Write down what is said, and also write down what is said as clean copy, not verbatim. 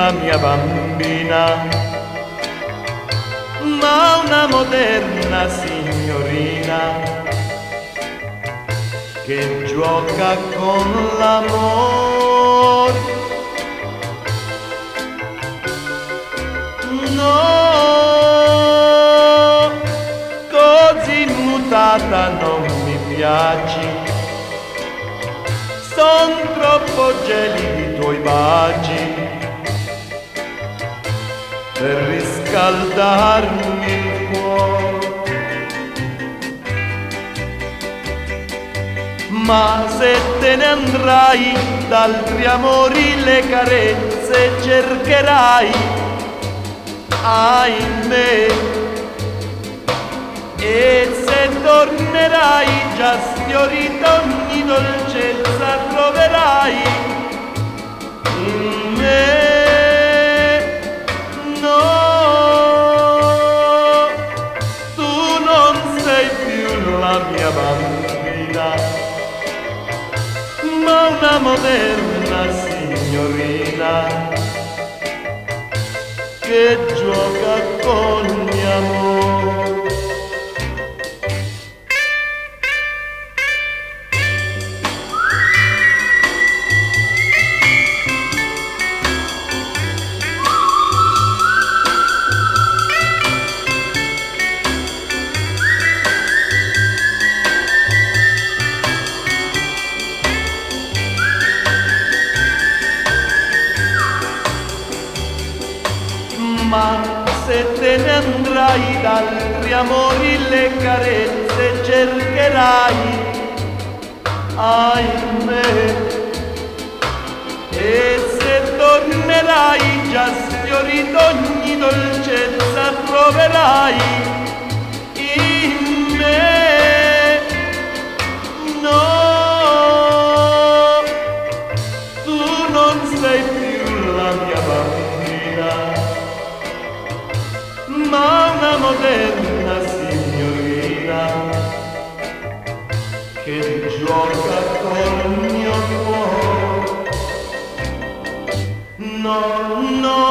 la mia bambina, ma una moderna signorina che gioca con l'amor. No, così mutata non mi piaci, son troppo gelidi i tuoi baci per riscaldarmi il cuore. Ma se te ne andrai, d'altri amori le carezze cercherai, ahimè. E se tornerai, già sfiorita ogni dolcezza troverai in me. La mia bambina, ma una moderna signorina che gioca con mio amore. Ma se te ne andrai, d'altri amori le carezze cercherai, ahimè. E se tornerai, già sfiorito ogni dolcezza troverai in me. No, tu non sei più la mia bambina, ma una moderna signorina che gioca col mio cuore. No, no.